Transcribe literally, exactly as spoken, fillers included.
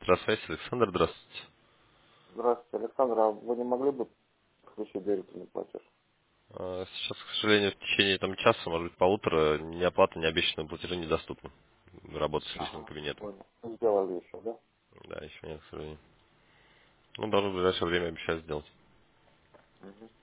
Электросвязь, Александр, здравствуйте. Здравствуйте, Александр. А вы не могли бы включить доверительный платеж? А, Сейчас, к сожалению, в течение там, часа, может быть, полутора, ни оплата, ни обещанные платежи недоступны. Работа с личным Ага, кабинетом. понял. Сделали еще, да? Да, еще нет, к сожалению. Ну, должно в ближайшее время обещать сделать. Мгм.